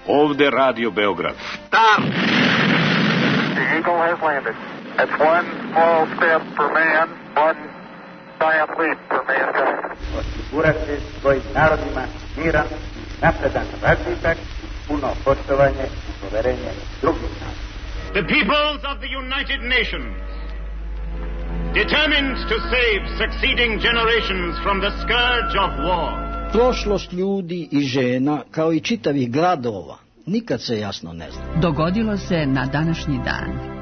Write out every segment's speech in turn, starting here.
Ovde Radio Beograd. Stop! The Eagle has landed. That's one small step for man, one giant leap for mankind. Osigurati svojim narodima miran, napredan razvitak, puno poštovanje i poverenje drugih naroda. The peoples of the United Nations, determined to save succeeding generations from the scourge of war. Prošlost ljudi i žena, kao i čitavih gradova, nikad se jasno ne zna. Dogodilo se na današnji dan.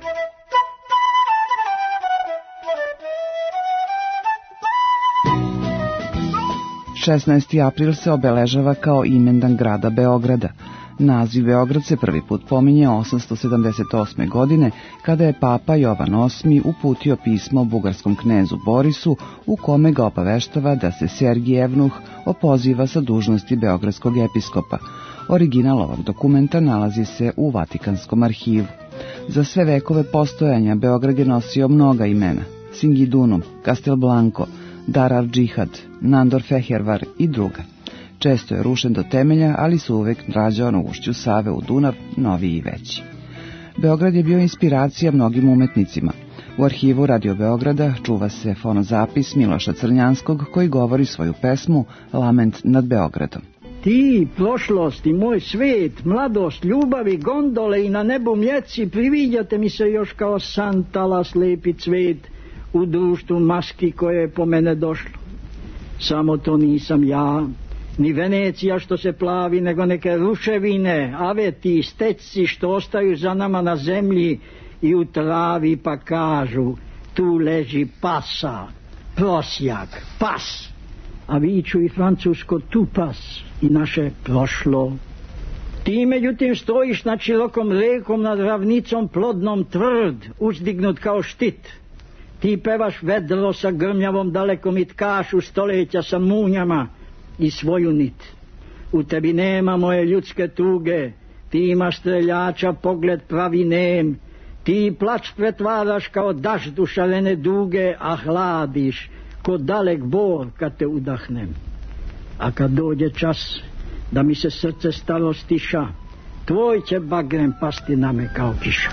16. april se obeležava kao imendan grada Beograda. Naziv Beograd se prvi put pominje 878. godine, kada je papa Jovan VIII uputio pismo bugarskom knezu Borisu, u kome ga obaveštava da se Sergij Evnuh opoziva sa dužnosti beogradskog episkopa. Original ovog dokumenta nalazi se u Vatikanskom arhivu. Za sve vekove postojanja Beograd je nosio mnoga imena: Singidunum, Castelblanco, Dar al-Džihad, Nandor Fehervar i druga. Često je rušen do temelja, ali se uvek rađao na ušću Save u Dunav, noviji i veći. Beograd je bio inspiracija mnogim umetnicima. U arhivu Radio Beograda čuva se fonozapis Miloša Crnjanskog, koji govori svoju pesmu Lament nad Beogradom. Ti, prošlost i moj svet, mladost, ljubavi, gondole i na nebu mjeci, priviđate mi se još kao san, talas, lepi cvet u društvu maski koje je po mene došlo. Samo to nisam ja, ni Venecija što se plavi, nego neke ruševine, aveti, steci što ostaju za nama na zemlji i u travi, pa kažu: tu leži pasa, prosjak, pas. A viču i francusko tu pas i naše prošlo. Ti međutim stojiš nad širokom rekom, nad ravnicom plodnom tvrd, uzdignut kao štit. Ti pevaš vedro sa grmljavom dalekom i tkašu stoljeća sa munjama i svoju nit. U tebi nema moje ljudske tuge, ti imaš streljača pogled pravi nem, ti plač pretvaraš kao daždu šarene duge, a hladiš ko dalek bor kad te udahnem. A kad dođe čas da mi se srce staro stiša, tvoj će bagrem pasti na me kao kiša.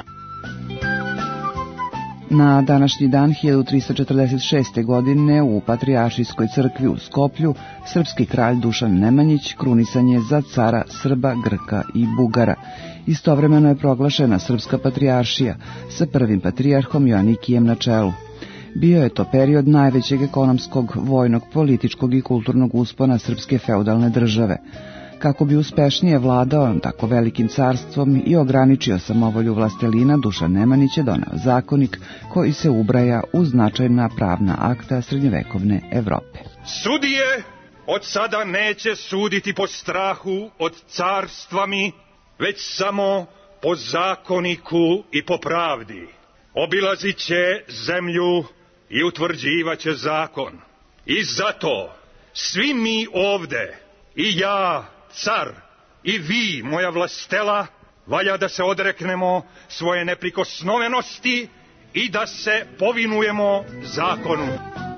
Na današnji dan 1346. godine u Patrijaršijskoj crkvi u Skoplju srpski kralj Dušan Nemanjić krunisan je za cara Srba, Grka i Bugara. Istovremeno je proglašena Srpska patrijaršija sa prvim patrijarhom Joanikijem na čelu. Bio je to period najvećeg ekonomskog, vojnog, političkog i kulturnog uspona srpske feudalne države. Kako bi uspešnije vladao tako velikim carstvom i ograničio samovolju vlastelina, Dušan Nemanjić je doneo zakonik koji se ubraja u značajna pravna akta srednjovekovne Evrope. Sudije od sada neće suditi po strahu od carstvami, već samo po zakoniku i po pravdi. Obilazit će zemlju i utvrđivaće zakon. I zato svi mi ovde, i ja, car, i vi, moja vlastela, valja da se odreknemo svoje neprikosnovenosti i da se povinujemo zakonu.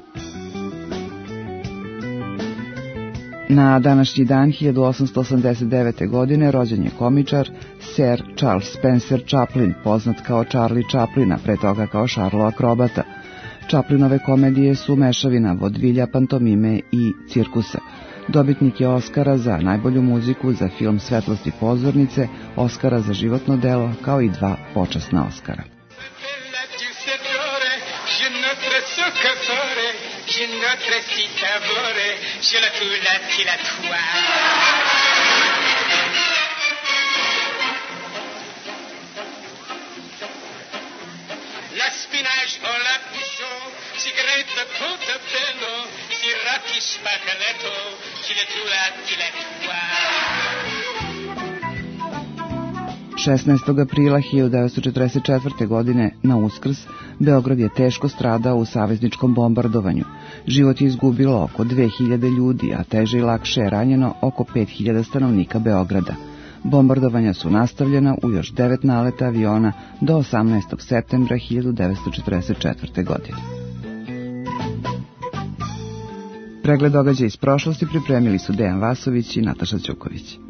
Na današnji dan 1889. godine rođen je komičar Sir Charles Spencer Chaplin, poznat kao Charlie Chaplin, a pre toga kao Šarlo Akrobata. Chaplinove komedije su mešavina vodvilja, pantomime i cirkusa. Dobitnik je Oskara za najbolju muziku, za film Svetlosti pozornice, Oskara za životno delo, kao i 2 počasna Oskara. La spinach o la bouchon, cigarette Portobello, sirati spaghetto, ciletura. 16. aprila 1944. godine na Uskrs Beograd je teško stradao u savezničkom bombardovanju. Život je izgubilo oko 2000 ljudi, a teže i lakše je ranjeno oko 5000 stanovnika Beograda. Bombardovanja su nastavljena u još 9 naleta aviona do 18. septembra 1944. godine. Pregled događaja iz prošlosti pripremili su Dejan Vasović i Nataša Ćuković.